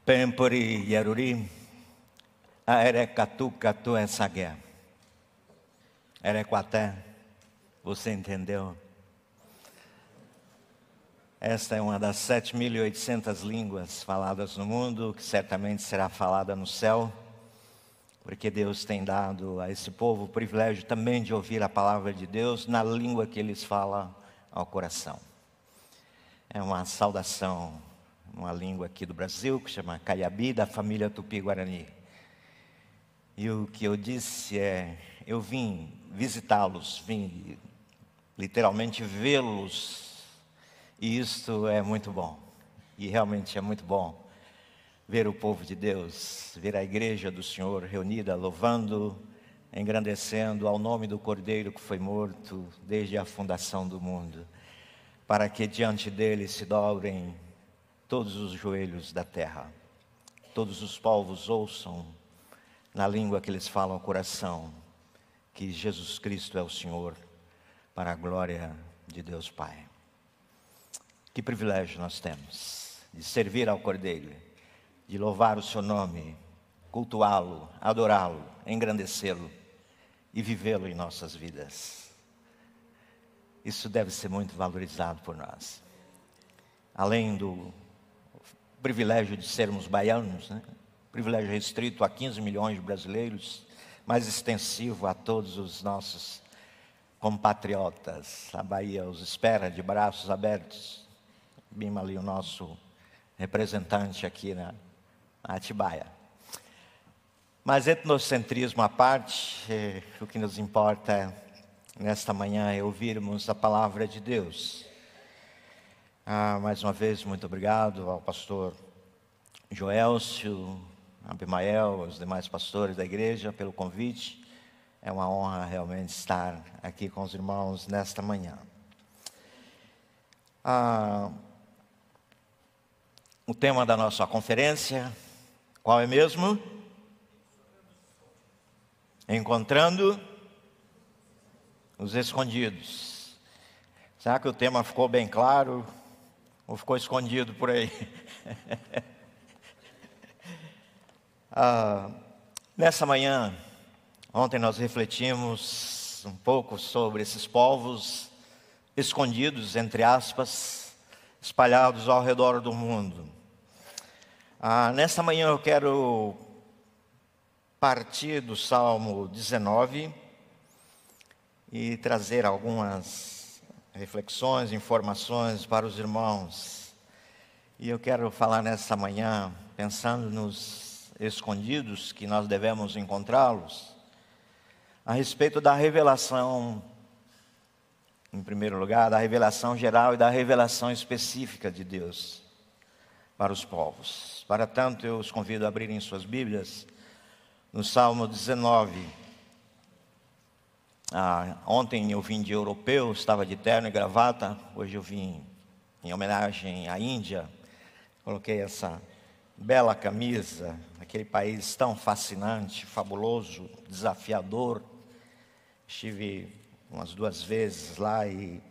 Pempori Yaruri, Aerecatu Catu Essagué. Erequaté, você entendeu? Esta é uma das 7.800 línguas faladas no mundo, que certamente será falada no céu, porque Deus tem dado a esse povo o privilégio também de ouvir a palavra de Deus na língua que eles falam ao coração. É uma saudação, uma língua aqui do Brasil, que chama Caiabi, da família Tupi-Guarani. E o que eu disse é, eu vim visitá-los, vim literalmente vê-los, e isto é muito bom, e realmente é muito bom ver o povo de Deus, ver a igreja do Senhor reunida, louvando, engrandecendo ao nome do Cordeiro que foi morto desde a fundação do mundo, para que diante dele se dobrem todos os joelhos da terra, todos os povos ouçam na língua que eles falam ao coração, que Jesus Cristo é o Senhor, para a glória de Deus Pai. Que privilégio nós temos de servir ao Cordeiro, de louvar o seu nome, cultuá-lo, adorá-lo, engrandecê-lo e vivê-lo em nossas vidas. Isso deve ser muito valorizado por nós. Além do privilégio de sermos baianos, né? Privilégio restrito a 15 milhões de brasileiros, mais extensivo a todos os nossos compatriotas. A Bahia os espera de braços abertos. Vimos ali o nosso representante aqui na Atibaia. Mas etnocentrismo à parte, o que nos importa nesta manhã é ouvirmos a palavra de Deus. Mais uma vez, muito obrigado ao pastor Joelcio, Abimael, aos demais pastores da igreja pelo convite. É uma honra realmente estar aqui com os irmãos nesta manhã. O tema da nossa conferência, qual é mesmo? Encontrando os escondidos. Será que o tema ficou bem claro ou ficou escondido por aí? Nessa manhã, ontem nós refletimos um pouco sobre esses povos escondidos, entre aspas, espalhados ao redor do mundo. Nessa manhã eu quero partir do Salmo 19 e trazer algumas reflexões, informações para os irmãos. E eu quero falar nessa manhã, pensando nos escondidos, que nós devemos encontrá-los, a respeito da revelação, em primeiro lugar, da revelação geral e da revelação específica de Deus para os povos. Para tanto, eu os convido a abrirem suas Bíblias no Salmo 19. Ontem eu vim de europeu, estava de terno e gravata. Hoje eu vim em homenagem à Índia. Coloquei essa bela camisa, aquele país tão fascinante, fabuloso, desafiador. Estive umas 2 vezes lá e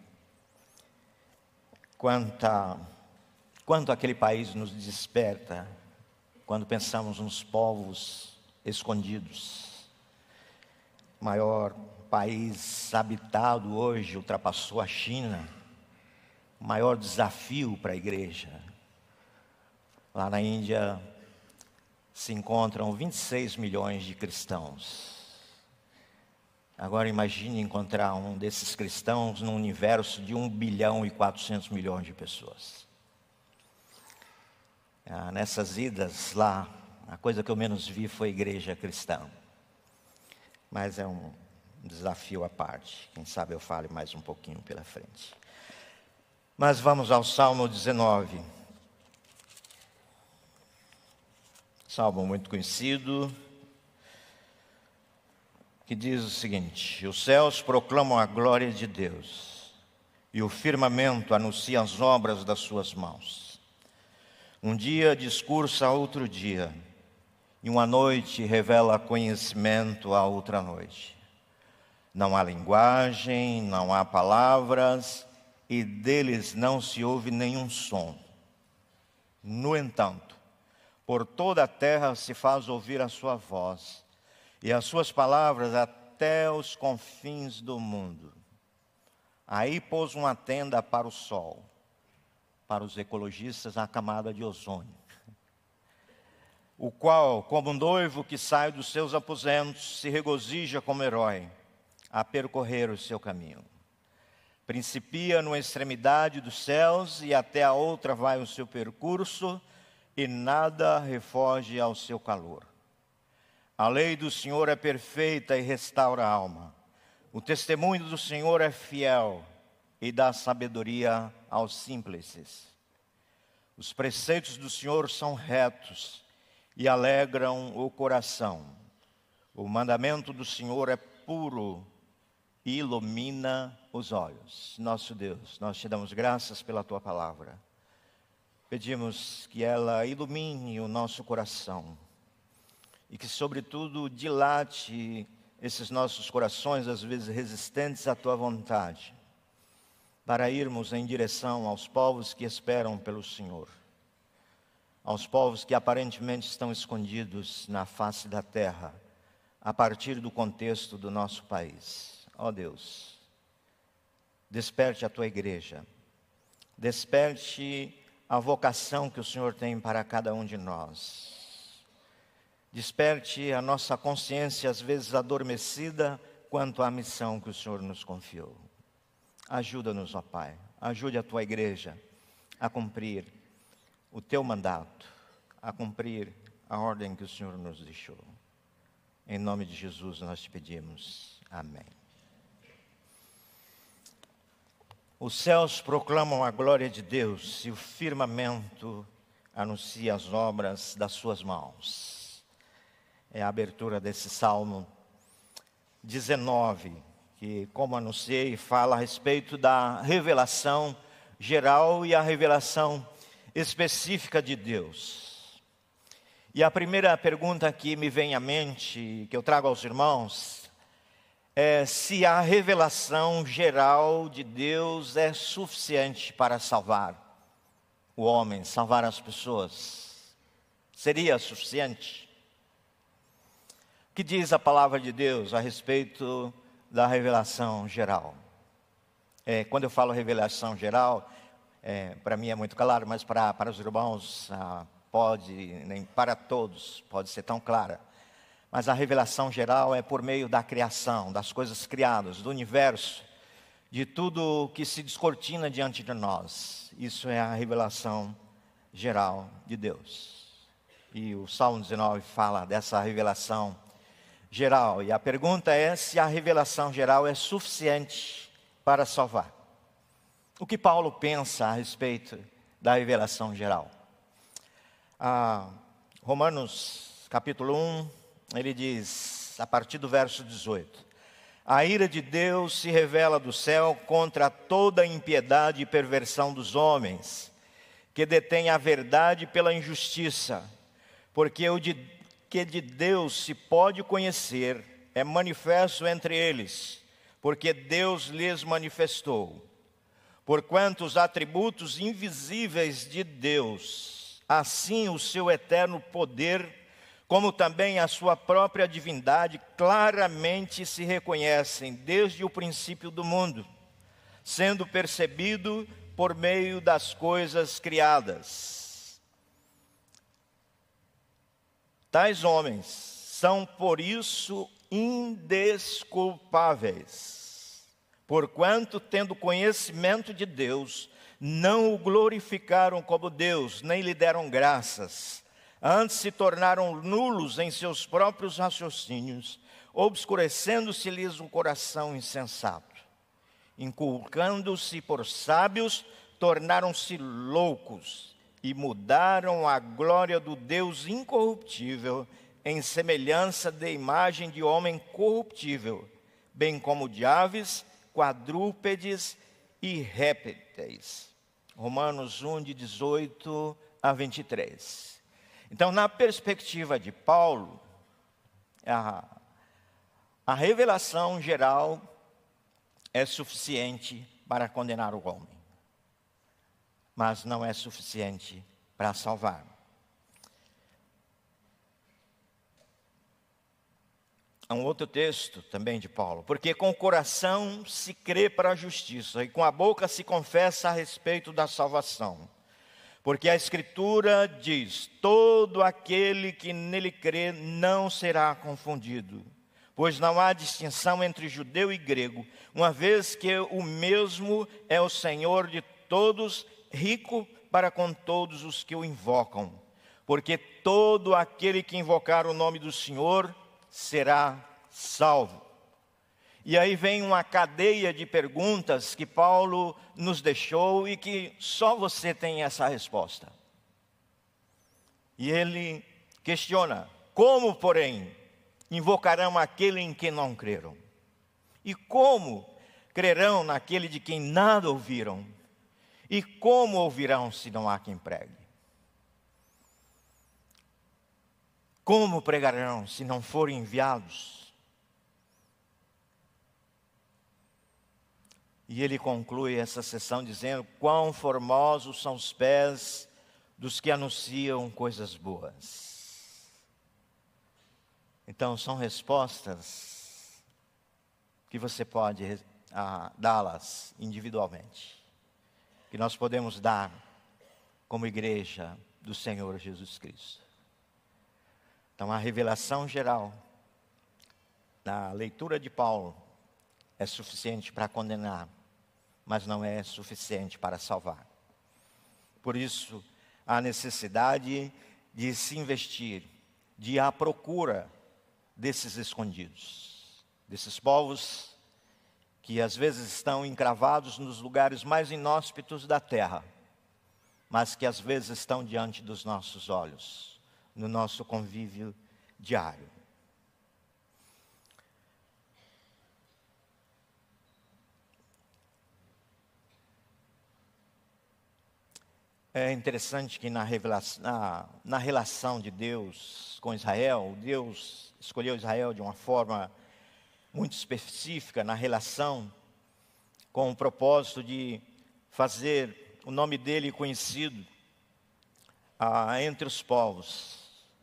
quanto aquele país nos desperta quando pensamos nos povos escondidos. O maior país habitado hoje ultrapassou a China. O maior desafio para a igreja. Lá na Índia se encontram 26 milhões de cristãos. Agora imagine encontrar um desses cristãos num universo de 1 bilhão e 400 milhões de pessoas. Nessas idas lá, a coisa que eu menos vi foi igreja cristã. Mas é um desafio à parte. Quem sabe eu fale mais um pouquinho pela frente. Mas vamos ao Salmo 19. Salmo muito conhecido, que diz o seguinte: os céus proclamam a glória de Deus, e o firmamento anuncia as obras das suas mãos. Um dia discursa a outro dia, e uma noite revela conhecimento a outra noite. Não há linguagem, não há palavras, e deles não se ouve nenhum som. No entanto, Por toda a terra se faz ouvir a sua voz, e as suas palavras até os confins do mundo. Aí pôs uma tenda para o sol, para os ecologistas, a camada de ozônio, o qual, como um noivo que sai dos seus aposentos, se regozija como herói a percorrer o seu caminho. Principia numa extremidade dos céus e até a outra vai o seu percurso, e nada refoge ao seu calor. A lei do Senhor é perfeita e restaura a alma. O testemunho do Senhor é fiel e dá sabedoria aos simples. Os preceitos do Senhor são retos e alegram o coração. O mandamento do Senhor é puro e ilumina os olhos. Nosso Deus, nós te damos graças pela tua palavra. Pedimos que ela ilumine o nosso coração e que, sobretudo, dilate esses nossos corações, às vezes resistentes à tua vontade, para irmos em direção aos povos que esperam pelo Senhor, aos povos que aparentemente estão escondidos na face da terra, a partir do contexto do nosso país. Ó Deus, desperte a tua igreja, desperte a vocação que o Senhor tem para cada um de nós. Desperte a nossa consciência, às vezes adormecida, quanto à missão que o Senhor nos confiou. Ajuda-nos, ó Pai, ajude a tua igreja a cumprir o teu mandato, a cumprir a ordem que o Senhor nos deixou. Em nome de Jesus nós te pedimos. Amém. Os céus proclamam a glória de Deus e o firmamento anuncia as obras das suas mãos. É a abertura desse Salmo 19, que, como anunciei, fala a respeito da revelação geral e a revelação específica de Deus. E a primeira pergunta que me vem à mente, que eu trago aos irmãos, é se a revelação geral de Deus é suficiente para salvar o homem, salvar as pessoas. Seria suficiente? O que diz a palavra de Deus a respeito da revelação geral? Quando eu falo revelação geral, para mim é muito claro, mas para os irmãos nem para todos pode ser tão clara. Mas a revelação geral é por meio da criação, das coisas criadas, do universo, de tudo que se descortina diante de nós. Isso é a revelação geral de Deus. E o Salmo 19 fala dessa revelação geral. E a pergunta é se a revelação geral é suficiente para salvar. O que Paulo pensa a respeito da revelação geral? Romanos capítulo 1, ele diz, a partir do verso 18: a ira de Deus se revela do céu contra toda a impiedade e perversão dos homens, que detêm a verdade pela injustiça, porque o que de Deus se pode conhecer é manifesto entre eles, porque Deus lhes manifestou. Porquanto os atributos invisíveis de Deus, assim o seu eterno poder, como também a sua própria divindade, claramente se reconhecem desde o princípio do mundo, sendo percebido por meio das coisas criadas. Tais homens são por isso indesculpáveis, porquanto, tendo conhecimento de Deus, não o glorificaram como Deus, nem lhe deram graças. Antes se tornaram nulos em seus próprios raciocínios, obscurecendo-se-lhes o coração insensato. Inculcando-se por sábios, tornaram-se loucos e mudaram a glória do Deus incorruptível em semelhança de imagem de homem corruptível, bem como de aves, quadrúpedes e répteis. Romanos 1, de 18 a 23. Então, na perspectiva de Paulo, a revelação geral é suficiente para condenar o homem, mas não é suficiente para salvar. Há um outro texto também de Paulo. Porque com o coração se crê para a justiça e com a boca se confessa a respeito da salvação. Porque a Escritura diz: todo aquele que nele crê não será confundido. Pois não há distinção entre judeu e grego, uma vez que o mesmo é o Senhor de todos, rico para com todos os que o invocam. Porque todo aquele que invocar o nome do Senhor será salvo. E aí vem uma cadeia de perguntas que Paulo nos deixou e que só você tem essa resposta. E ele questiona: como, porém, invocarão aquele em quem não creram? E como crerão naquele de quem nada ouviram? E como ouvirão se não há quem pregue? Como pregarão se não forem enviados? E ele conclui essa sessão dizendo: quão formosos são os pés dos que anunciam coisas boas. Então são respostas que você pode dá-las individualmente, que nós podemos dar como igreja do Senhor Jesus Cristo. Então a revelação geral na leitura de Paulo é suficiente para condenar, mas não é suficiente para salvar. Por isso, há necessidade de se investir, de ir à procura desses escondidos, desses povos que às vezes estão encravados nos lugares mais inóspitos da terra, mas que às vezes estão diante dos nossos olhos, no nosso convívio diário. É interessante que na relação de Deus com Israel, Deus escolheu Israel de uma forma muito específica na relação, com o propósito de fazer o nome dele conhecido entre os povos.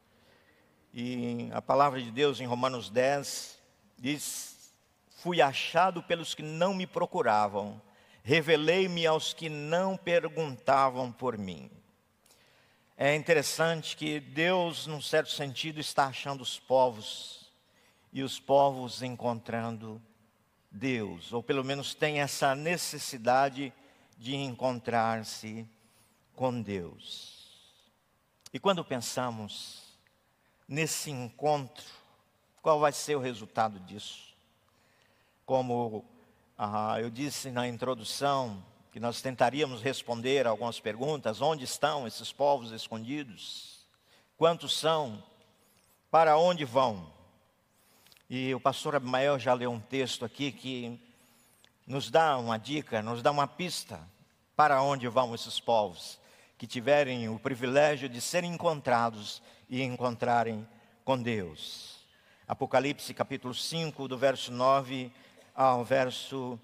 E a palavra de Deus em Romanos 10 diz: fui achado pelos que não me procuravam, revelei-me aos que não perguntavam por mim. É interessante que Deus, num certo sentido, está achando os povos, e os povos encontrando Deus, ou pelo menos tem essa necessidade de encontrar-se com Deus. E quando pensamos nesse encontro, qual vai ser o resultado disso? Como eu disse na introdução, que nós tentaríamos responder algumas perguntas: onde estão esses povos escondidos? Quantos são? Para onde vão? E o pastor Abimael já leu um texto aqui que nos dá uma dica, nos dá uma pista para onde vão esses povos que tiverem o privilégio de serem encontrados e encontrarem com Deus. Apocalipse capítulo 5, do verso 9 ao verso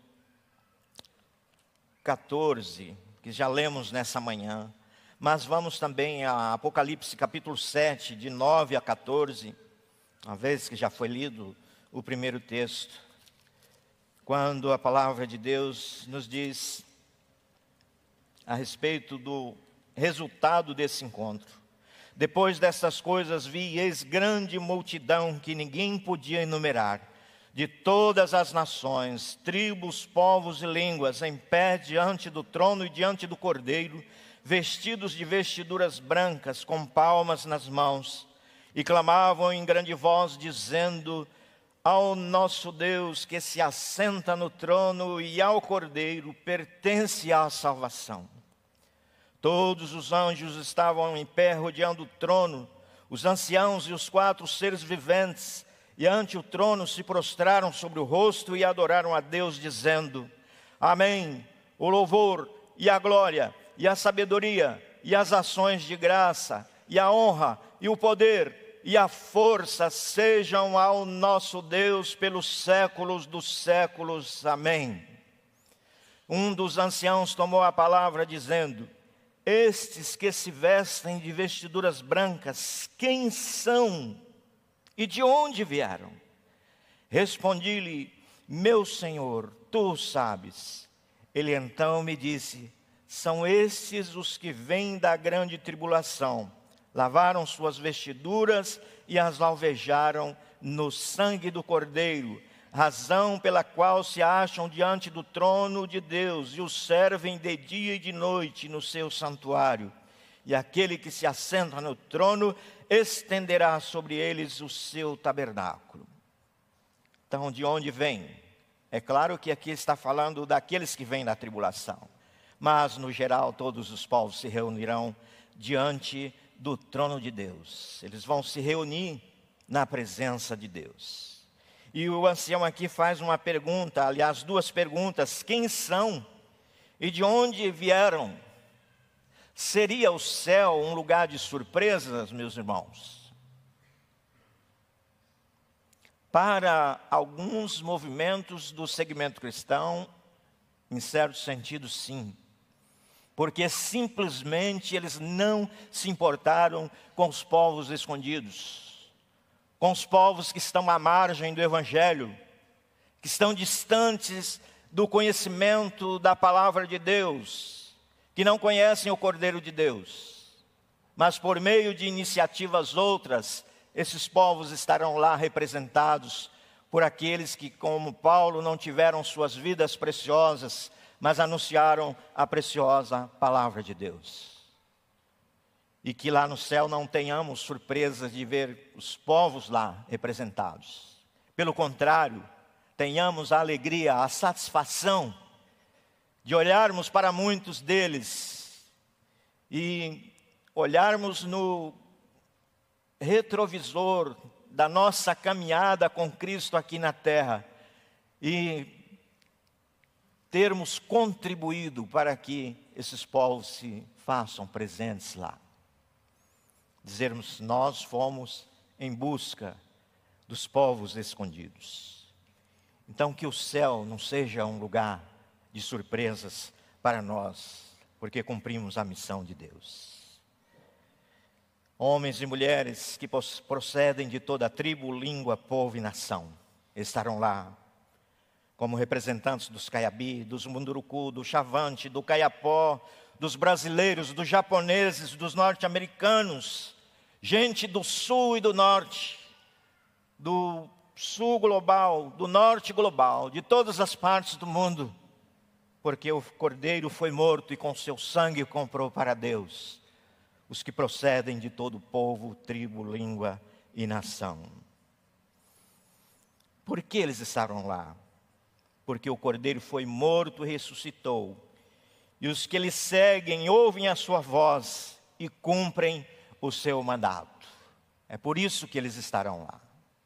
14, que já lemos nessa manhã. Mas vamos também a Apocalipse capítulo 7, de 9 a 14, uma vez que já foi lido o primeiro texto, quando a palavra de Deus nos diz a respeito do resultado desse encontro. Depois dessas coisas vi, eis grande multidão que ninguém podia enumerar, de todas as nações, tribos, povos e línguas, em pé diante do trono e diante do Cordeiro, vestidos de vestiduras brancas, com palmas nas mãos, e clamavam em grande voz, dizendo: ao nosso Deus que se assenta no trono e ao Cordeiro pertence a salvação. Todos os anjos estavam em pé rodeando o trono, os anciãos e os 4 seres viventes, e ante o trono se prostraram sobre o rosto e adoraram a Deus, dizendo: amém, o louvor e a glória e a sabedoria e as ações de graça e a honra e o poder e a força sejam ao nosso Deus pelos séculos dos séculos. Amém. Um dos anciãos tomou a palavra dizendo: estes que se vestem de vestiduras brancas, quem são e de onde vieram? Respondi-lhe: meu Senhor, tu o sabes. Ele então me disse: são estes os que vêm da grande tribulação. Lavaram suas vestiduras e as alvejaram no sangue do Cordeiro, razão pela qual se acham diante do trono de Deus e o servem de dia e de noite no seu santuário. E aquele que se assenta no trono estenderá sobre eles o seu tabernáculo. Então, de onde vem? É claro que aqui está falando daqueles que vêm da tribulação. Mas, no geral, todos os povos se reunirão diante do trono de Deus. Eles vão se reunir na presença de Deus. E o ancião aqui faz uma pergunta, aliás, duas perguntas: quem são e de onde vieram? Seria o céu um lugar de surpresas, meus irmãos? Para alguns movimentos do segmento cristão, em certo sentido, sim. Porque simplesmente eles não se importaram com os povos escondidos, com os povos que estão à margem do Evangelho, que estão distantes do conhecimento da palavra de Deus, que não conhecem o Cordeiro de Deus. Mas por meio de iniciativas outras, esses povos estarão lá representados por aqueles que, como Paulo, não tiveram suas vidas preciosas, mas anunciaram a preciosa palavra de Deus. E que lá no céu não tenhamos surpresas de ver os povos lá representados. Pelo contrário, tenhamos a alegria, a satisfação de olharmos para muitos deles e olharmos no retrovisor da nossa caminhada com Cristo aqui na terra e termos contribuído para que esses povos se façam presentes lá. Dizermos: nós fomos em busca dos povos escondidos. Então, que o céu não seja um lugar de surpresas para nós, porque cumprimos a missão de Deus. Homens e mulheres que procedem de toda tribo, língua, povo e nação estarão lá, como representantes dos Caiabi, dos Munduruku, do Chavante, do Caiapó, dos brasileiros, dos japoneses, dos norte-americanos, gente do sul e do norte, do sul global, do norte global, de todas as partes do mundo, porque o Cordeiro foi morto e com seu sangue comprou para Deus os que procedem de todo povo, tribo, língua e nação. Por que eles estavam lá? Porque o Cordeiro foi morto e ressuscitou. E os que lhe seguem ouvem a sua voz e cumprem o seu mandato. É por isso que eles estarão lá.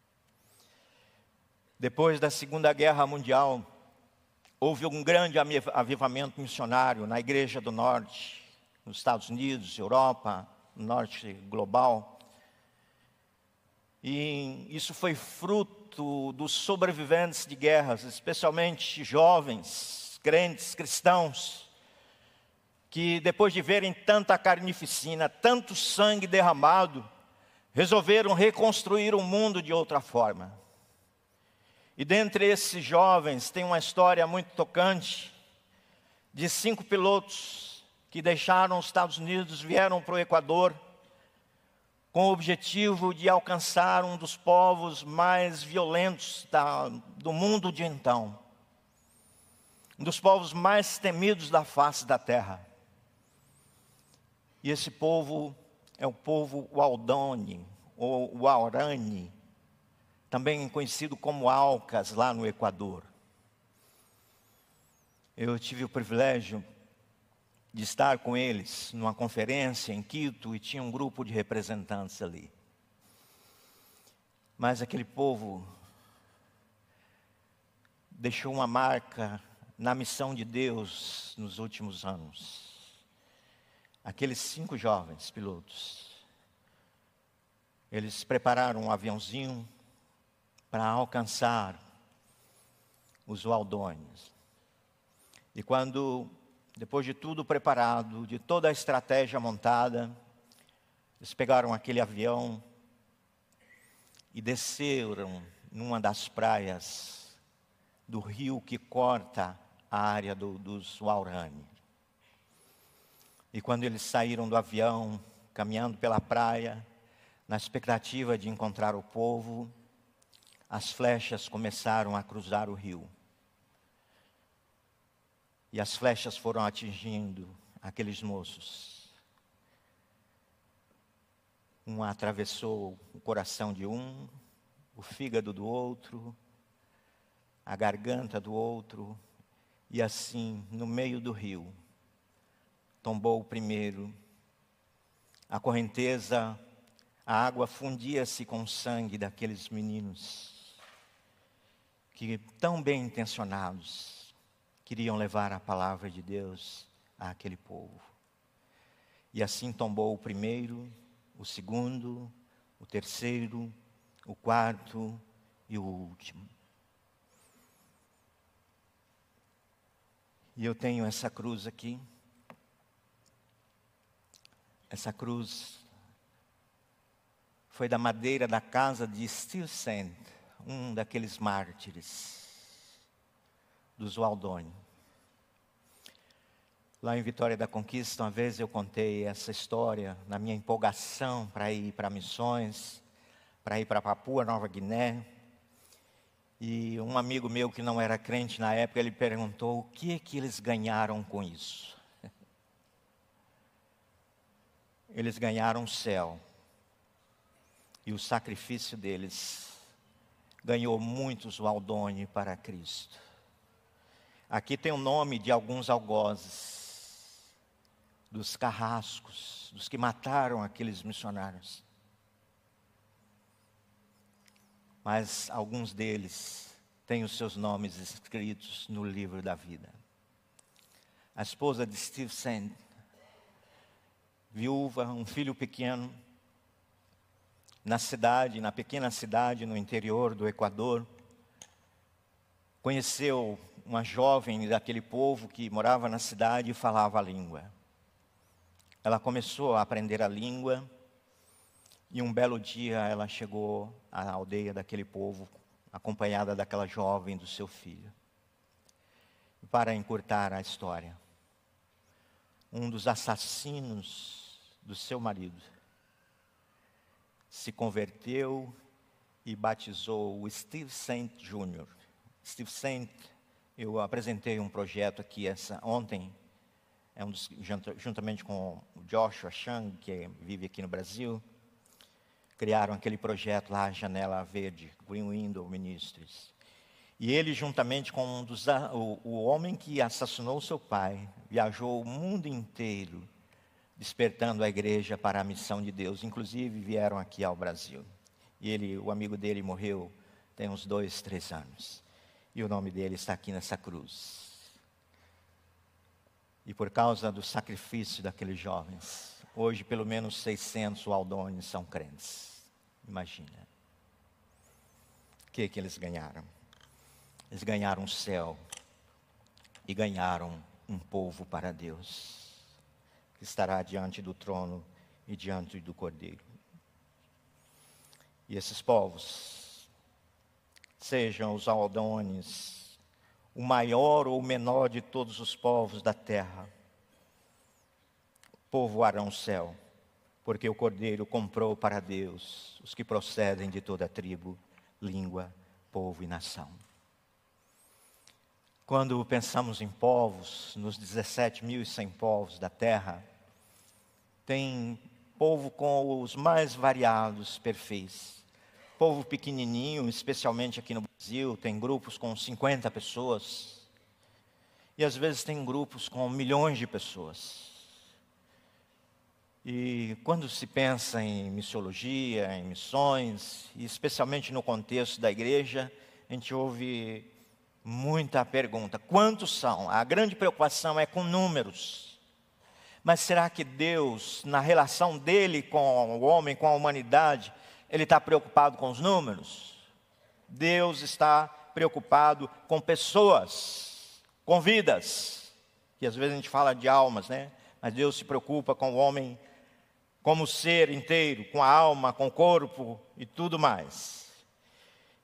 Depois da Segunda Guerra Mundial, houve um grande avivamento missionário na Igreja do Norte, nos Estados Unidos, Europa, no Norte global. E isso foi fruto dos sobreviventes de guerras, especialmente jovens, crentes, cristãos, que depois de verem tanta carnificina, tanto sangue derramado, resolveram reconstruir o mundo de outra forma. E dentre esses jovens tem uma história muito tocante de 5 pilotos que deixaram os Estados Unidos, vieram para o Equador, com o objetivo de alcançar um dos povos mais violentos do mundo de então. Um dos povos mais temidos da face da terra. E esse povo é o povo Waodani, ou Waorani, também conhecido como Aucas, lá no Equador. Eu tive o privilégio de estar com eles numa conferência em Quito e tinha um grupo de representantes ali. Mas aquele povo deixou uma marca na missão de Deus nos últimos anos. Aqueles 5 jovens pilotos, eles prepararam um aviãozinho para alcançar os Waodani. E quando, depois de tudo preparado, de toda a estratégia montada, eles pegaram aquele avião e desceram numa das praias do rio que corta a área dos Waorani. E quando eles saíram do avião, caminhando pela praia, na expectativa de encontrar o povo, as flechas começaram a cruzar o rio. E as flechas foram atingindo aqueles moços. Uma atravessou o coração de um, o fígado do outro, a garganta do outro, e assim, no meio do rio, tombou o primeiro. A correnteza, a água fundia-se com o sangue daqueles meninos, que tão bem intencionados, queriam levar a palavra de Deus àquele povo. E assim tombou o primeiro, o segundo, o terceiro, o quarto e o último. E eu tenho essa cruz aqui. Essa cruz foi da madeira da casa de Stuyvesant, um daqueles mártires dos Waldoni. Lá em Vitória da Conquista, uma vez eu contei essa história na minha empolgação para ir para missões, para ir para Papua Nova Guiné. E um amigo meu que não era crente na época, ele perguntou o que eles ganharam com isso. Eles ganharam o céu. E o sacrifício deles ganhou muitos Waldoni para Cristo. Aqui tem o nome de alguns algozes, dos carrascos, dos que mataram aqueles missionários. Mas alguns deles têm os seus nomes escritos no livro da vida. A esposa de Stuyvesant, viúva, um filho pequeno, na pequena cidade no interior do Equador, conheceu uma jovem daquele povo que morava na cidade e falava a língua. Ela começou a aprender a língua e um belo dia ela chegou à aldeia daquele povo, acompanhada daquela jovem do seu filho. Para encurtar a história, um dos assassinos do seu marido se converteu e batizou o Stuyvesant Jr. Stuyvesant, eu apresentei um projeto aqui ontem, juntamente com o Joshua Chang, que vive aqui no Brasil, criaram aquele projeto lá, Janela Verde, Green Window Ministries. E ele, juntamente com o homem que assassinou seu pai, viajou o mundo inteiro, despertando a igreja para a missão de Deus. Inclusive, vieram aqui ao Brasil. E o amigo dele morreu tem uns 2, 3 anos. E o nome dele está aqui nessa cruz. E por causa do sacrifício daqueles jovens, hoje pelo menos 600 Waldones são crentes. Imagina. O que eles ganharam? Eles ganharam o céu e ganharam um povo para Deus, que estará diante do trono e diante do Cordeiro. E esses povos, sejam os Waldones, o maior ou o menor de todos os povos da terra, povoarão o céu, porque o Cordeiro comprou para Deus os que procedem de toda tribo, língua, povo e nação. Quando pensamos em povos, nos 17.100 povos da terra, tem povo com os mais variados perfis. Povo pequenininho, especialmente aqui no Brasil, tem grupos com 50 pessoas. E às vezes tem grupos com milhões de pessoas. E quando se pensa em missiologia, em missões, e especialmente no contexto da igreja, a gente ouve muita pergunta: quantos são? A grande preocupação é com números. Mas será que Deus, na relação dele com o homem, com a humanidade, ele está preocupado com os números? Deus está preocupado com pessoas, com vidas. Que às vezes a gente fala de almas, né? Mas Deus se preocupa com o homem como ser inteiro, com a alma, com o corpo e tudo mais.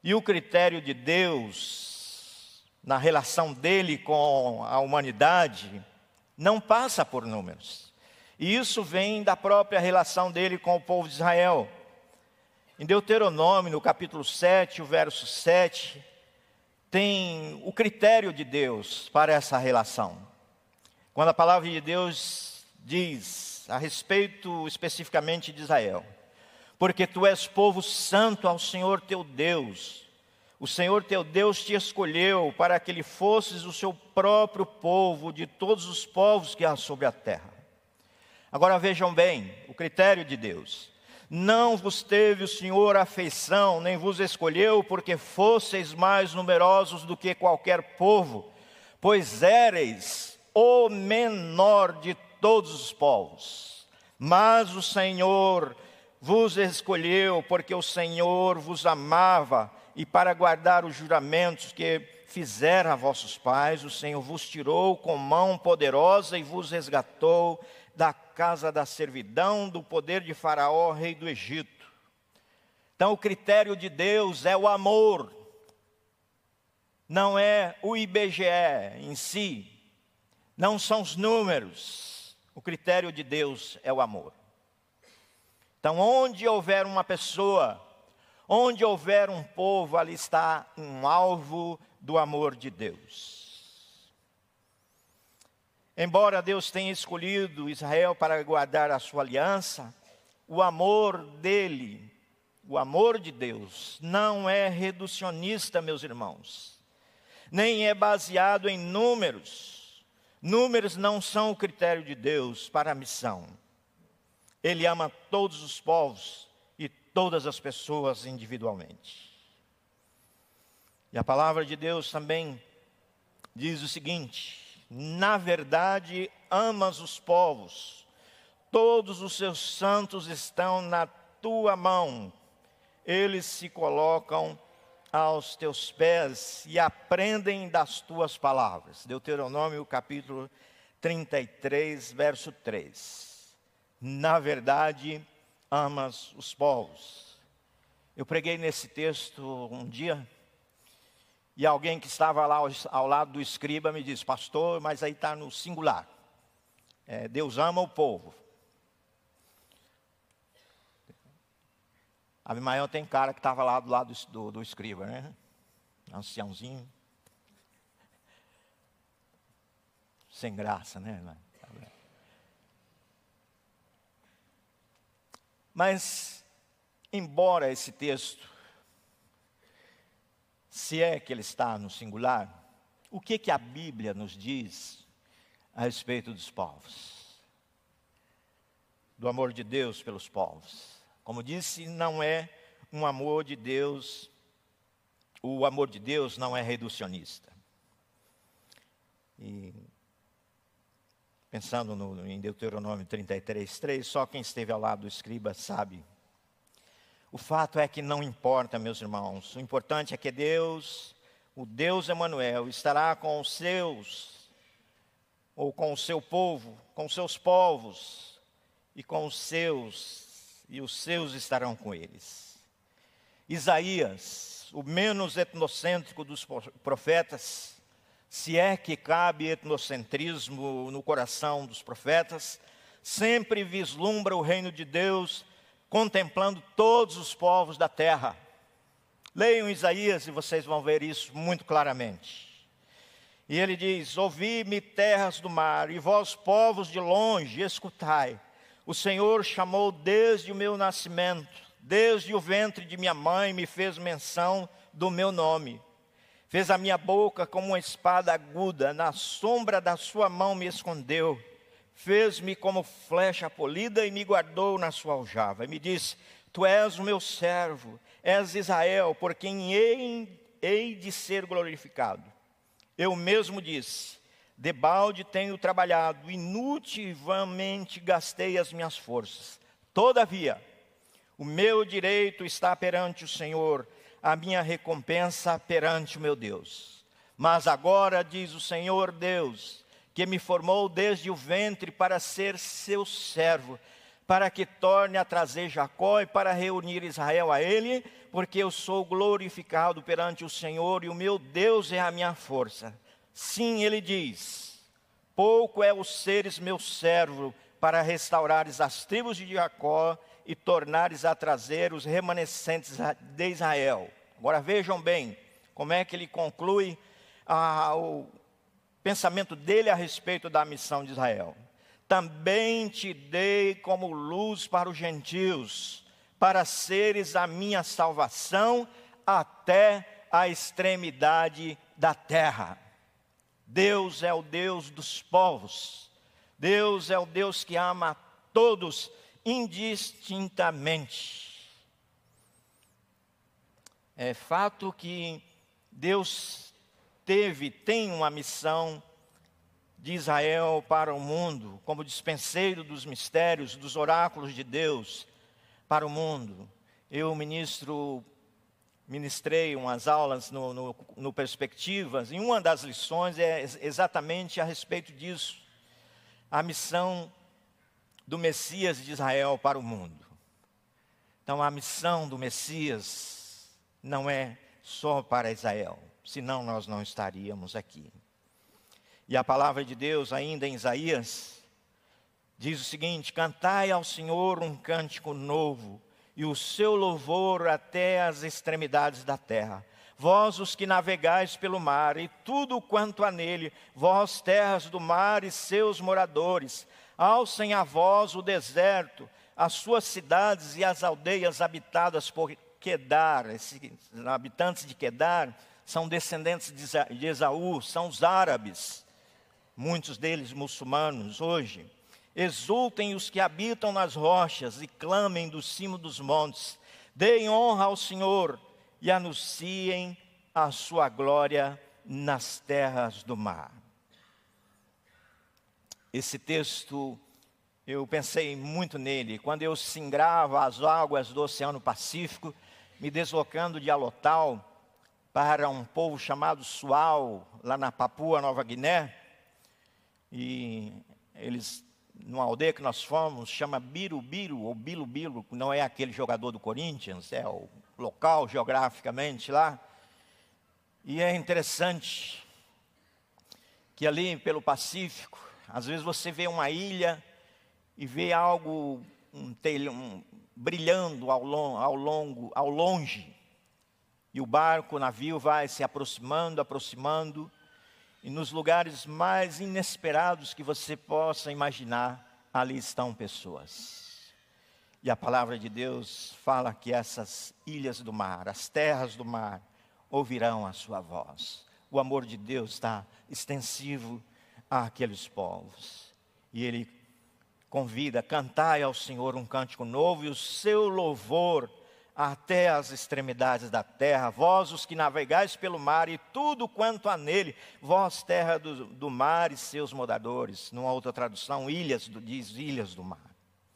E o critério de Deus, na relação dele com a humanidade, não passa por números. E isso vem da própria relação dele com o povo de Israel. Em Deuteronômio, no capítulo 7, o verso 7, tem o critério de Deus para essa relação. Quando a palavra de Deus diz a respeito especificamente de Israel: porque tu és povo santo ao Senhor teu Deus. O Senhor teu Deus te escolheu para que ele fosses o seu próprio povo de todos os povos que há sobre a terra. Agora vejam bem o critério de Deus. Não vos teve o Senhor afeição, nem vos escolheu, porque fosseis mais numerosos do que qualquer povo, pois éreis o menor de todos os povos. Mas o Senhor vos escolheu, porque o Senhor vos amava, e para guardar os juramentos que fizera a vossos pais, o Senhor vos tirou com mão poderosa e vos resgatou da casa da servidão, do poder de Faraó, rei do Egito. Então o critério de Deus é o amor, não é o IBGE em si, não são os números. O critério de Deus é o amor. Então onde houver uma pessoa, onde houver um povo, ali está um alvo do amor de Deus. Embora Deus tenha escolhido Israel para guardar a sua aliança, o amor dele, o amor de Deus, não é reducionista, meus irmãos, nem é baseado em números. Números não são o critério de Deus para a missão. Ele ama todos os povos e todas as pessoas individualmente. E a palavra de Deus também diz o seguinte: na verdade, amas os povos, todos os seus santos estão na tua mão, eles se colocam aos teus pés e aprendem das tuas palavras. Deuteronômio capítulo 33, verso 3. Na verdade, amas os povos. Eu preguei nesse texto um dia, e alguém que estava lá ao lado do escriba me disse: pastor, mas aí está no singular. Deus ama o povo. Abimael tem cara que estava lá do lado do escriba, né? Anciãozinho. Sem graça, né? Mas, embora esse texto, se é que ele está no singular, o que a Bíblia nos diz a respeito dos povos? Do amor de Deus pelos povos. Como disse, não é um amor de Deus, o amor de Deus não é reducionista. E pensando em Deuteronômio 33, 3, só quem esteve ao lado do escriba sabe. O fato é que não importa, meus irmãos, o importante é que Deus, o Deus Emanuel, estará com os seus, ou com o seu povo, com os seus povos, e com os seus, e os seus estarão com eles. Isaías, o menos etnocêntrico dos profetas, se é que cabe etnocentrismo no coração dos profetas, sempre vislumbra o reino de Deus, contemplando todos os povos da terra. Leiam Isaías e vocês vão ver isso muito claramente. E ele diz: ouvi-me, terras do mar, e vós, povos de longe, escutai. O Senhor chamou desde o meu nascimento, desde o ventre de minha mãe me fez menção do meu nome. Fez a minha boca como uma espada aguda, na sombra da sua mão me escondeu. Fez-me como flecha polida e me guardou na sua aljava. E me disse: tu és o meu servo, és Israel, por quem hei de ser glorificado. Eu mesmo disse: debalde tenho trabalhado, inutilmente gastei as minhas forças. Todavia, o meu direito está perante o Senhor, a minha recompensa perante o meu Deus. Mas agora, diz o Senhor Deus, que me formou desde o ventre para ser seu servo, para que torne a trazer Jacó e para reunir Israel a ele, porque eu sou glorificado perante o Senhor e o meu Deus é a minha força. Sim, ele diz, pouco é os seres meu servo para restaurares as tribos de Jacó e tornares a trazer os remanescentes de Israel. Agora vejam bem como é que ele conclui o pensamento dele a respeito da missão de Israel. Também te dei como luz para os gentios, para seres a minha salvação até a extremidade da terra. Deus é o Deus dos povos. Deus é o Deus que ama a todos indistintamente. É fato que Deus tem uma missão de Israel para o mundo, como dispenseiro dos mistérios, dos oráculos de Deus para o mundo. Eu ministrei umas aulas no Perspectivas, e uma das lições é exatamente a respeito disso. A missão do Messias de Israel para o mundo. Então a missão do Messias não é só para Israel, senão nós não estaríamos aqui. E a palavra de Deus, ainda em Isaías, diz o seguinte: cantai ao Senhor um cântico novo, e o seu louvor até as extremidades da terra. Vós os que navegais pelo mar, e tudo quanto há nele, vós terras do mar e seus moradores, alcem a vós o deserto, as suas cidades e as aldeias habitadas por Quedar. Esses habitantes de Quedar são descendentes de Esaú, são os árabes, muitos deles muçulmanos hoje. Exultem os que habitam nas rochas e clamem do cimo dos montes. Deem honra ao Senhor e anunciem a sua glória nas terras do mar. Esse texto, eu pensei muito nele, quando eu singrava as águas do Oceano Pacífico, me deslocando de Alotal para um povo chamado Sual, lá na Papua Nova Guiné, e eles, numa aldeia que nós fomos, chama Birubiru ou Bilubilu, não é aquele jogador do Corinthians, é o local geograficamente lá. E é interessante que ali pelo Pacífico, às vezes você vê uma ilha e vê algo, brilhando ao longe, e o barco, o navio vai se aproximando, e nos lugares mais inesperados que você possa imaginar, ali estão pessoas. E a palavra de Deus fala que essas ilhas do mar, as terras do mar, ouvirão a sua voz. O amor de Deus está extensivo àqueles povos. E Ele convida: cantai ao Senhor um cântico novo, e o seu louvor até as extremidades da terra. Vós os que navegais pelo mar e tudo quanto há nele, vós terra do mar e seus moradores. Numa outra tradução, diz ilhas do mar.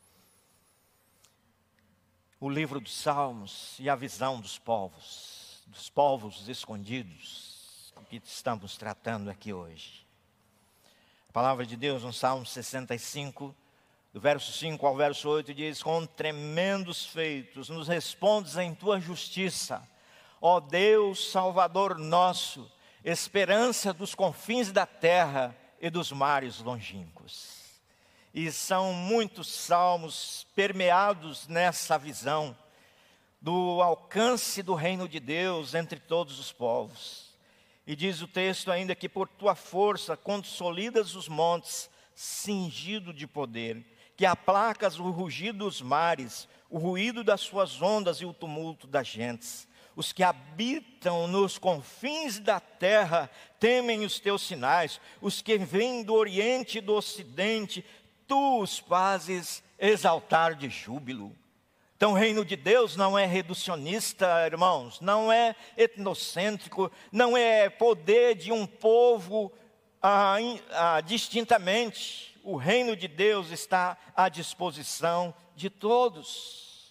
O livro dos Salmos e a visão dos povos escondidos, que estamos tratando aqui hoje. A palavra de Deus no Salmo 65, do verso 5 ao verso 8, diz: com tremendos feitos nos respondes em tua justiça, ó Deus Salvador nosso, esperança dos confins da terra e dos mares longínquos. E são muitos salmos permeados nessa visão do alcance do reino de Deus entre todos os povos. E diz o texto ainda que por tua força consolidas os montes, cingido de poder, que aplacas o rugido dos mares, o ruído das suas ondas e o tumulto das gentes. Os que habitam nos confins da terra temem os teus sinais. Os que vêm do oriente e do ocidente, tu os fazes exaltar de júbilo. Então o reino de Deus não é reducionista, irmãos, não é etnocêntrico, não é poder de um povo distintamente. O reino de Deus está à disposição de todos.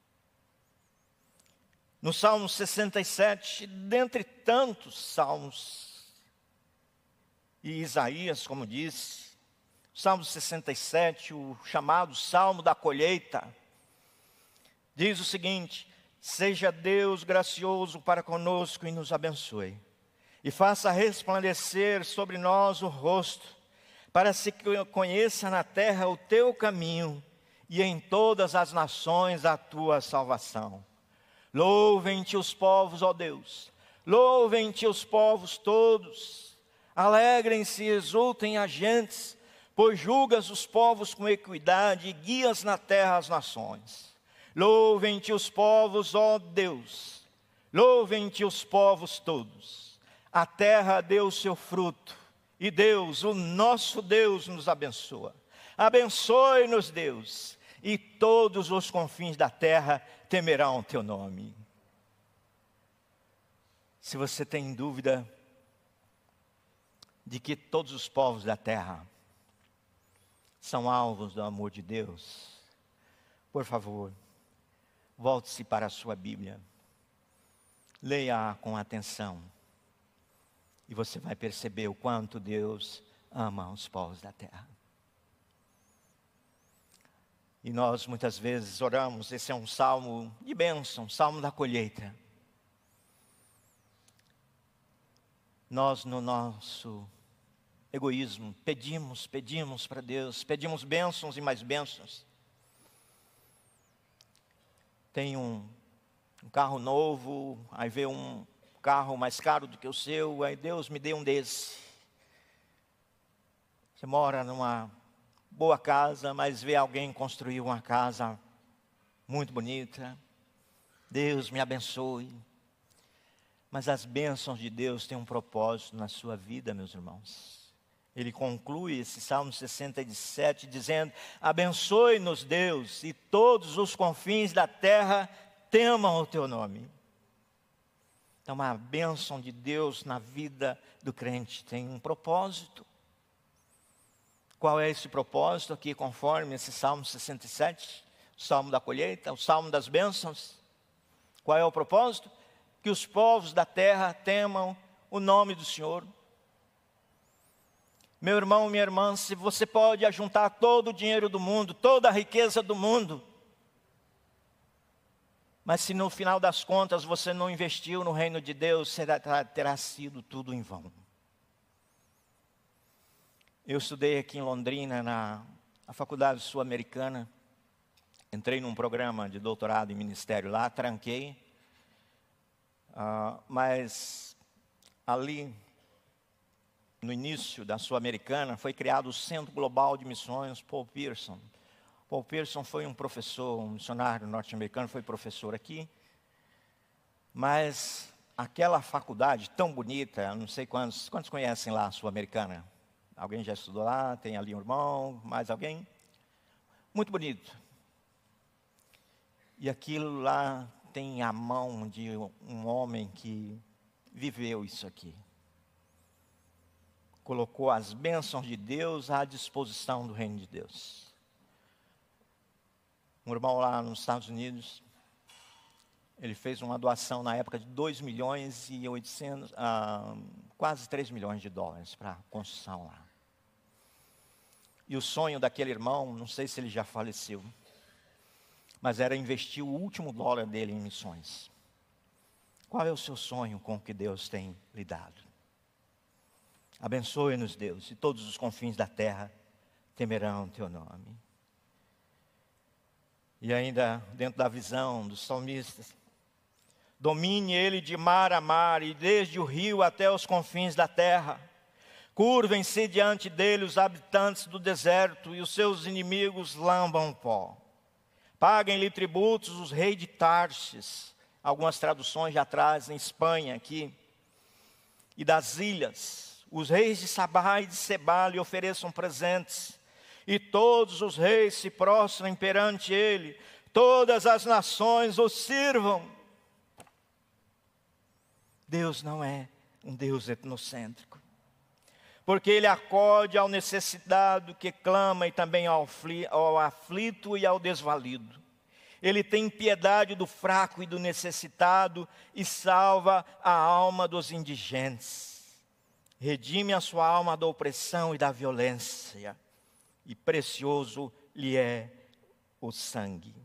No Salmo 67, dentre tantos salmos, e Isaías, como disse, Salmo 67, o chamado Salmo da colheita, diz o seguinte: seja Deus gracioso para conosco e nos abençoe, e faça resplandecer sobre nós o rosto, para se conheça na terra o teu caminho, e em todas as nações a tua salvação. Louvem-te os povos, ó Deus, louvem-te os povos todos, alegrem-se e exultem as gentes, pois julgas os povos com equidade e guias na terra as nações. Louvem-te os povos, ó Deus, louvem-te os povos todos. A terra deu o seu fruto, e Deus, o nosso Deus, nos abençoa. Abençoe-nos, Deus, e todos os confins da terra temerão o teu nome. Se você tem dúvida de que todos os povos da terra são alvos do amor de Deus, por favor, volte-se para a sua Bíblia, leia-a com atenção, e você vai perceber o quanto Deus ama os povos da terra. E nós muitas vezes oramos, esse é um salmo de bênção, salmo da colheita. Nós, no nosso egoísmo, pedimos para Deus, pedimos bênçãos e mais bênçãos. Tem um carro novo, aí vê um carro mais caro do que o seu, aí Deus me dê um desse. Você mora numa boa casa, mas vê alguém construir uma casa muito bonita. Deus me abençoe. Mas as bênçãos de Deus têm um propósito na sua vida, meus irmãos. Ele conclui esse Salmo 67 dizendo: abençoe-nos, Deus, e todos os confins da terra temam o teu nome. Então a bênção de Deus na vida do crente tem um propósito. Qual é esse propósito aqui, conforme esse Salmo 67? O Salmo da colheita, o Salmo das bênçãos. Qual é o propósito? Que os povos da terra temam o nome do Senhor. Meu irmão, minha irmã, se você pode ajuntar todo o dinheiro do mundo, toda a riqueza do mundo, mas se no final das contas você não investiu no reino de Deus, terá sido tudo em vão. Eu estudei aqui em Londrina, na Faculdade Sul-Americana, entrei num programa de doutorado em ministério lá, tranquei, mas ali, no início da Sul-Americana, foi criado o Centro Global de Missões Paul Pierson. Paul Pierson foi um professor, um missionário norte-americano, foi professor aqui. Mas aquela faculdade tão bonita, não sei quantos conhecem lá a Sul-Americana? Alguém já estudou lá? Tem ali um irmão? Mais alguém? Muito bonito. E aquilo lá tem a mão de um homem que viveu isso aqui. Colocou as bênçãos de Deus à disposição do reino de Deus. Um irmão lá nos Estados Unidos, ele fez uma doação na época de 2 milhões e 800, quase 3 milhões de dólares para a construção lá. E o sonho daquele irmão, não sei se ele já faleceu, mas era investir o último dólar dele em missões. Qual é o seu sonho com o que Deus tem lhe dado? Abençoe-nos, Deus, e todos os confins da terra temerão o teu nome. E ainda dentro da visão dos salmistas: domine ele de mar a mar e desde o rio até os confins da terra. Curvem-se diante dele os habitantes do deserto e os seus inimigos lambam o pó. Paguem-lhe tributos os reis de Tarsis. Algumas traduções já trazem Espanha aqui. E das ilhas, os reis de Sabá e de Sebá lhe ofereçam presentes. E todos os reis se prostrem perante ele. Todas as nações o sirvam. Deus não é um Deus etnocêntrico. Porque ele acode ao necessitado que clama e também ao aflito e ao desvalido. Ele tem piedade do fraco e do necessitado e salva a alma dos indigentes. Redime a sua alma da opressão e da violência. e precioso lhe é o sangue.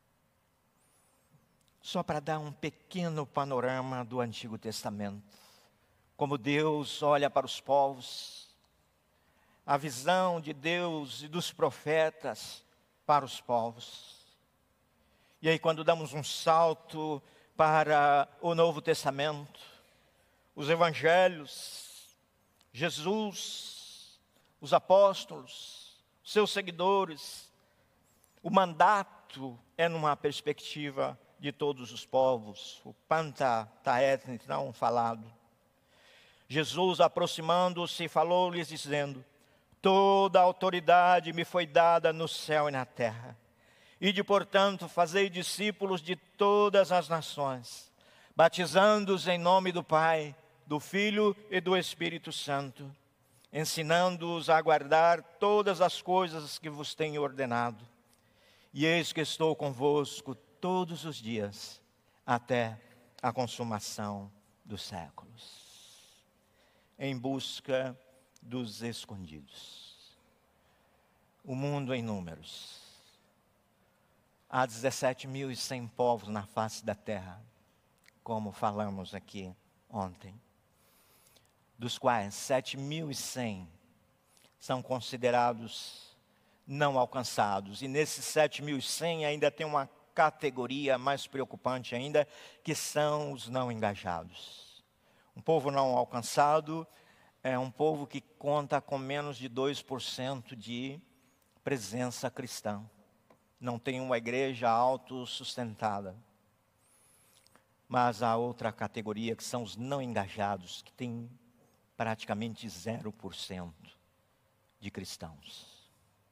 Só para dar um pequeno panorama do Antigo Testamento, como Deus olha para os povos, a visão de Deus e dos profetas para os povos. E aí, quando damos um salto para o Novo Testamento, os evangelhos, Jesus, os apóstolos, seus seguidores, o mandato é numa perspectiva de todos os povos, o Panta-Taetne não falado. Jesus, aproximando-se, falou-lhes dizendo: toda a autoridade me foi dada no céu e na terra. Ide, portanto, fazei discípulos de todas as nações, batizando-os em nome do Pai, do Filho e do Espírito Santo, ensinando-os a guardar todas as coisas que vos tenho ordenado. E eis que estou convosco todos os dias, até a consumação dos séculos. Em busca dos escondidos. O mundo em números. Há 17.100 povos na face da terra, como falamos aqui ontem, dos quais 7.100 são considerados não alcançados. E nesses 7.100 ainda tem uma categoria mais preocupante ainda, que são os não engajados. Um povo não alcançado é um povo que conta com menos de 2% de presença cristã. Não tem uma igreja autossustentada. Mas há outra categoria, que são os não engajados, que tem praticamente 0% de cristãos.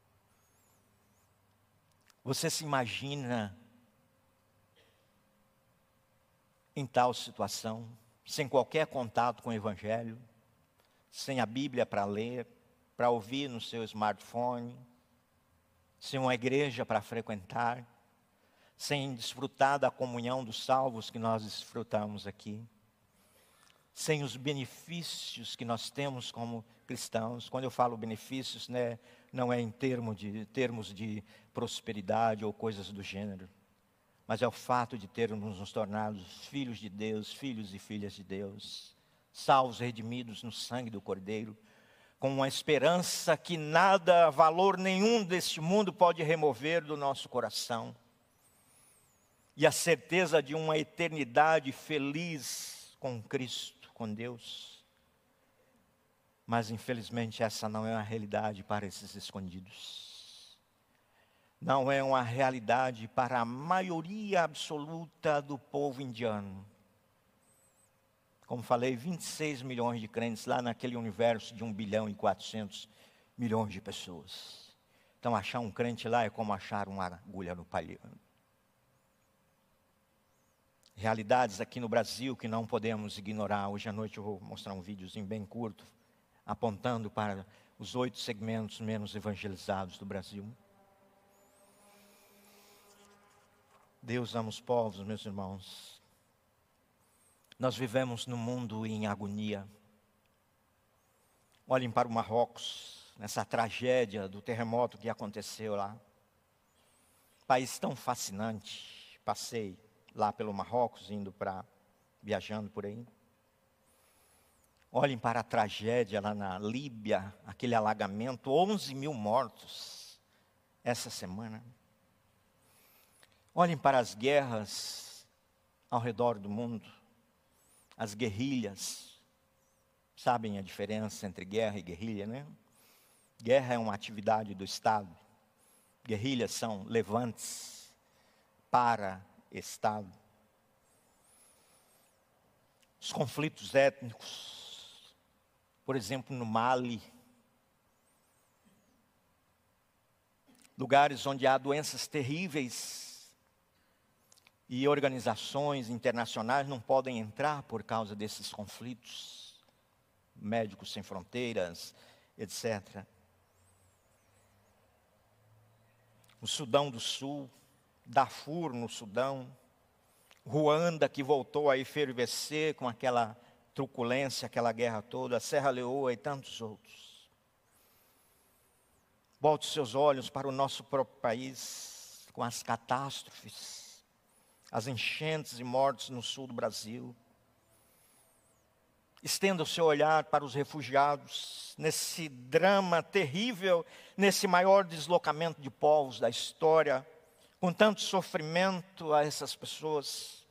Você se imagina em tal situação, sem qualquer contato com o Evangelho, sem a Bíblia para ler, para ouvir no seu smartphone, sem uma igreja para frequentar, sem desfrutar da comunhão dos salvos que nós desfrutamos aqui, sem os benefícios que nós temos como cristãos. Quando eu falo benefícios, né, não é em termos de prosperidade ou coisas do gênero, mas é o fato de termos nos tornado filhos de Deus, filhos e filhas de Deus, salvos, redimidos no sangue do Cordeiro, com uma esperança que nada, valor nenhum deste mundo pode remover do nosso coração. E a certeza de uma eternidade feliz com Cristo, com Deus. Mas infelizmente essa não é uma realidade para esses escondidos. Não é uma realidade para a maioria absoluta do povo indiano. Como falei, 26 milhões de crentes lá naquele universo de 1 bilhão e 400 milhões de pessoas. Então achar um crente lá é como achar uma agulha no palheiro. Realidades aqui no Brasil que não podemos ignorar. Hoje à noite eu vou mostrar um videozinho bem curto, apontando para os 8 segmentos menos evangelizados do Brasil. Deus ama os povos, meus irmãos. Nós vivemos num mundo em agonia. Olhem para o Marrocos, nessa tragédia do terremoto que aconteceu lá. País tão fascinante. Passei lá pelo Marrocos, viajando por aí. Olhem para a tragédia lá na Líbia, aquele alagamento, 11 mil mortos essa semana. Olhem para as guerras ao redor do mundo, as guerrilhas. Sabem a diferença entre guerra e guerrilha, né? Guerra é uma atividade do Estado. Guerrilhas são levantes para Estado. Os conflitos étnicos, por exemplo, no Mali, lugares onde há doenças terríveis e organizações internacionais não podem entrar por causa desses conflitos, Médicos Sem Fronteiras, etc. O Sudão do Sul, Darfur no Sudão, Ruanda que voltou a efervescer com aquela truculência, aquela guerra toda, Serra Leoa e tantos outros. Volte seus olhos para o nosso próprio país, com as catástrofes, as enchentes e mortes no sul do Brasil. Estenda o seu olhar para os refugiados, nesse drama terrível, nesse maior deslocamento de povos da história, com tanto sofrimento a essas pessoas,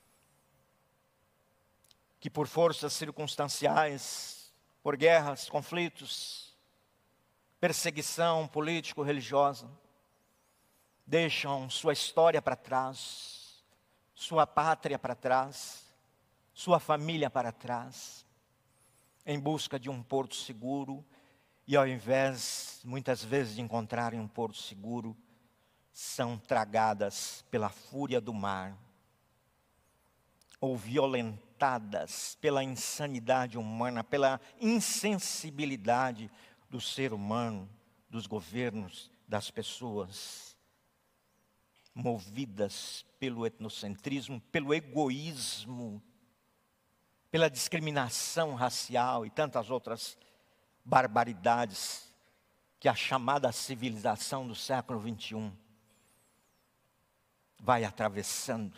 que por forças circunstanciais, por guerras, conflitos, perseguição político-religiosa, deixam sua história para trás, sua pátria para trás, sua família para trás, em busca de um porto seguro, e ao invés, muitas vezes, de encontrarem um porto seguro, são tragadas pela fúria do mar, ou violentadas pela insanidade humana, pela insensibilidade do ser humano, dos governos, das pessoas, movidas pelo etnocentrismo, pelo egoísmo, pela discriminação racial e tantas outras barbaridades que a chamada civilização do século XXI vai atravessando.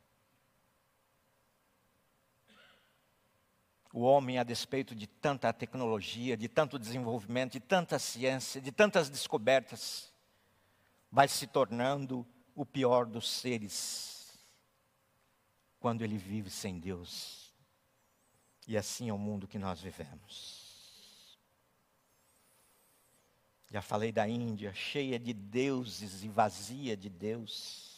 O homem, a despeito de tanta tecnologia, de tanto desenvolvimento, de tanta ciência, de tantas descobertas, vai se tornando o pior dos seres quando ele vive sem Deus. E assim é o mundo que nós vivemos. Já falei da Índia, cheia de deuses e vazia de Deus.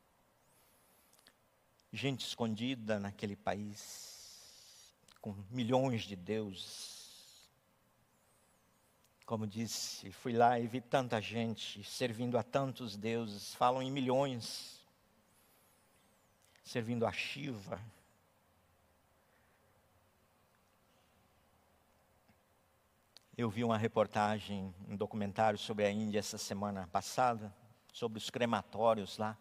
Gente escondida naquele país, com milhões de deuses. Como disse, fui lá e vi tanta gente servindo a tantos deuses, falam em milhões, servindo a Shiva. Eu vi uma reportagem, um documentário sobre a Índia essa semana passada, sobre os crematórios lá.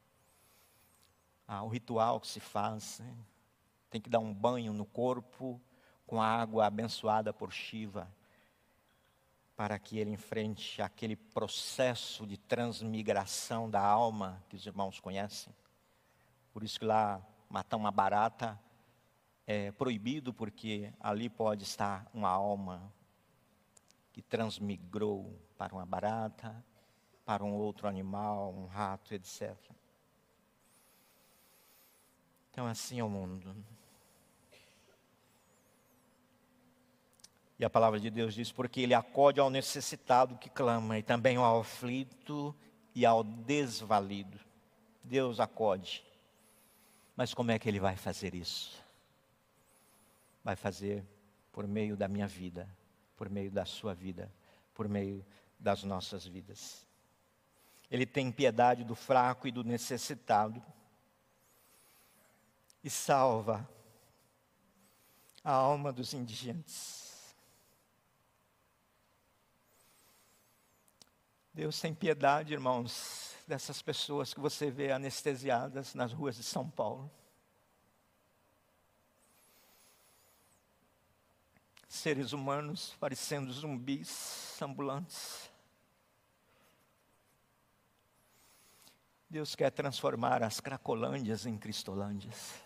O ritual que se faz, né? Tem que dar um banho no corpo com a água abençoada por Shiva, para que ele enfrente aquele processo de transmigração da alma que os irmãos conhecem. Por isso que lá matar uma barata é proibido, porque ali pode estar uma alma que transmigrou para uma barata, para um outro animal, um rato, etc. Então assim é o mundo. E a palavra de Deus diz, porque Ele acode ao necessitado que clama, e também ao aflito e ao desvalido. Deus acode. Mas como é que Ele vai fazer isso? Vai fazer por meio da minha vida, por meio da sua vida, por meio das nossas vidas. Ele tem piedade do fraco e do necessitado, e salva a alma dos indigentes. Deus tem piedade, irmãos, dessas pessoas que você vê anestesiadas nas ruas de São Paulo. Seres humanos parecendo zumbis ambulantes. Deus quer transformar as Cracolândias em Cristolândias.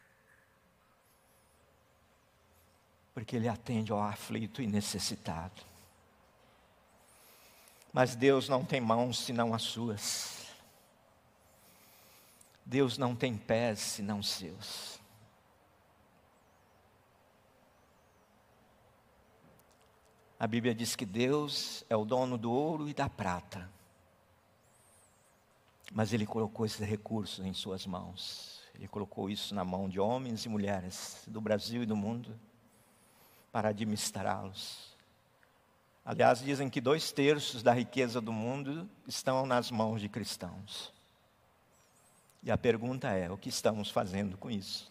Porque Ele atende ao aflito e necessitado. Mas Deus não tem mãos senão as suas. Deus não tem pés senão os seus. A Bíblia diz que Deus é o dono do ouro e da prata. Mas Ele colocou esse recurso em suas mãos. Ele colocou isso na mão de homens e mulheres do Brasil e do mundo para administrá-los. Aliás, dizem que 2/3 da riqueza do mundo estão nas mãos de cristãos. E a pergunta é, o que estamos fazendo com isso?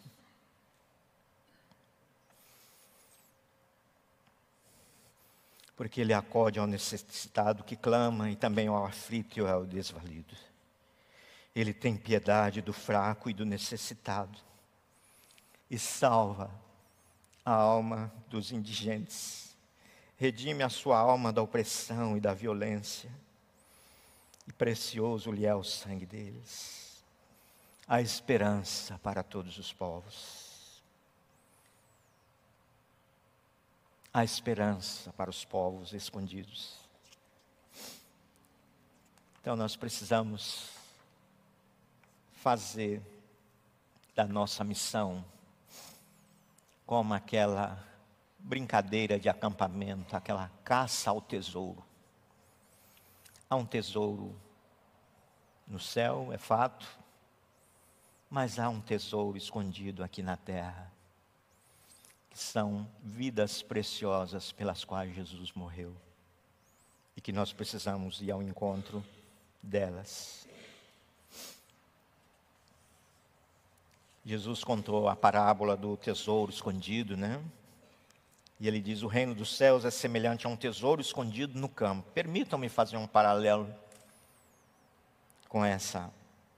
Porque Ele acode ao necessitado que clama, e também ao aflito e ao desvalido. Ele tem piedade do fraco e do necessitado, e salva a alma dos indigentes. redime a sua alma da opressão e da violência, e precioso lhe é o sangue deles. Há esperança para todos os povos. Há esperança para os povos escondidos. Então nós precisamos fazer da nossa missão como aquela brincadeira de acampamento, aquela caça ao tesouro. Há um tesouro no céu, é fato, mas há um tesouro escondido aqui na terra, que são vidas preciosas pelas quais Jesus morreu, e que nós precisamos ir ao encontro delas. Jesus contou a parábola do tesouro escondido, né? E ele diz: o reino dos céus é semelhante a um tesouro escondido no campo. Permitam-me fazer um paralelo com essa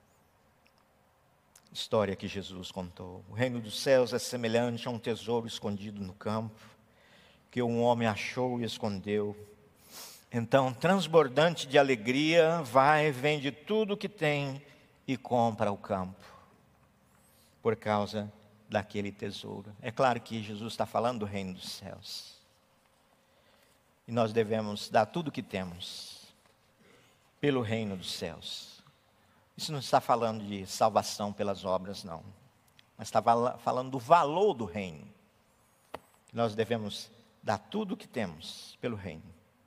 história que Jesus contou. O reino dos céus é semelhante a um tesouro escondido no campo, que um homem achou e escondeu. Então, transbordante de alegria, vai, vende tudo o que tem e compra o campo, por causa daquele tesouro. É claro que Jesus está falando do reino dos céus. E nós devemos dar tudo o que temos pelo reino dos céus. Isso não está falando de salvação pelas obras, não. Mas está falando do valor do reino. Nós devemos dar tudo o que temos pelo reino.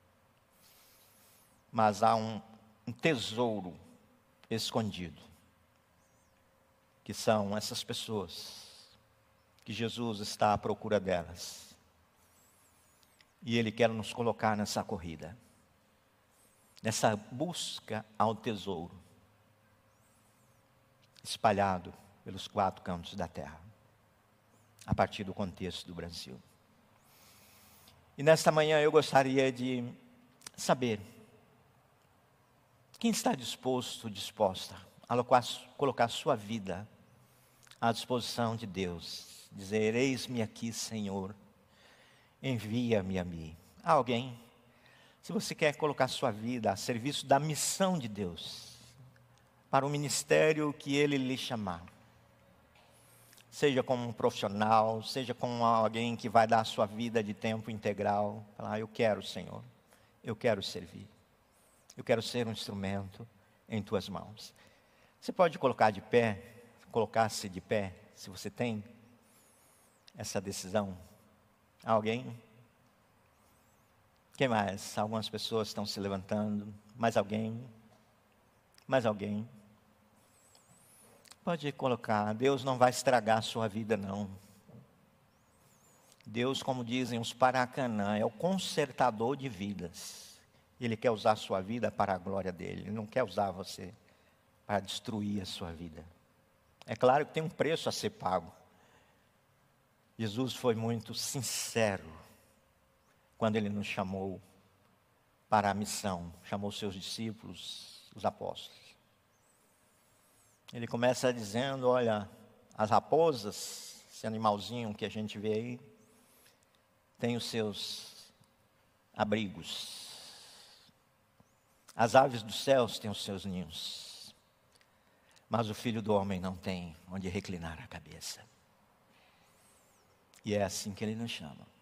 Mas há um tesouro escondido, que são essas pessoas que Jesus está à procura delas. E Ele quer nos colocar nessa corrida, nessa busca ao tesouro, espalhado pelos 4 cantos da terra, a partir do contexto do Brasil. E nesta manhã eu gostaria de saber, quem está disposta a colocar sua vida à disposição de Deus? Dizer: eis-me aqui, Senhor, envia-me a mim. Há alguém? Se você quer colocar sua vida a serviço da missão de Deus, para o ministério que Ele lhe chamar, seja como um profissional, seja como alguém que vai dar a sua vida de tempo integral, falar: eu quero, Senhor, eu quero servir, eu quero ser um instrumento em Tuas mãos. Você pode colocar-se de pé, se você tem essa decisão? Alguém? Quem mais? Algumas pessoas estão se levantando. Mais alguém? Mais alguém? Pode colocar. Deus não vai estragar a sua vida, não. Deus, como dizem os Paracanã, é o consertador de vidas. Ele quer usar a sua vida para a glória dele. Ele não quer usar você para destruir a sua vida. É claro que tem um preço a ser pago. Jesus foi muito sincero quando Ele nos chamou para a missão, chamou seus discípulos, os apóstolos. Ele começa dizendo: olha, as raposas, esse animalzinho que a gente vê aí, tem os seus abrigos. As aves dos céus têm os seus ninhos, mas o Filho do Homem não tem onde reclinar a cabeça. E é assim que Ele nos chama.